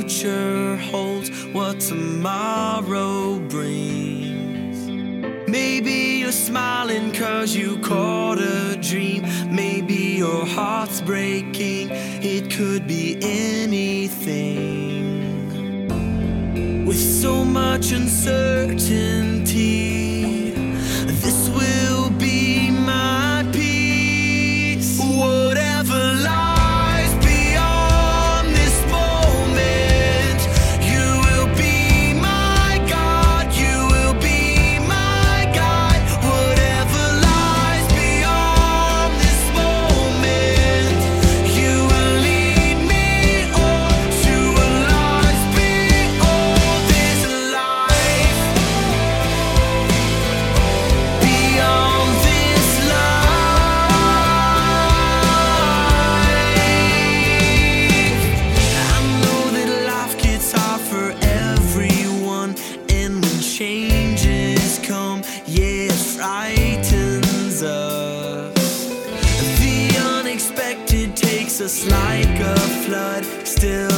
future holds, what tomorrow brings. Maybe you're smiling 'cause you caught a dream. Maybe your heart's breaking. It could be anything. With so much uncertainty, this will be my peace. Whatever lies beyond this moment, you will be my God, you will be my guide. Whatever lies beyond this moment, you will lead me on to a life beyond this life. Beyond this life. I know that life gets hard for everyone, and when changes come, yeah, it frightens us. The unexpected takes us like a flood. Still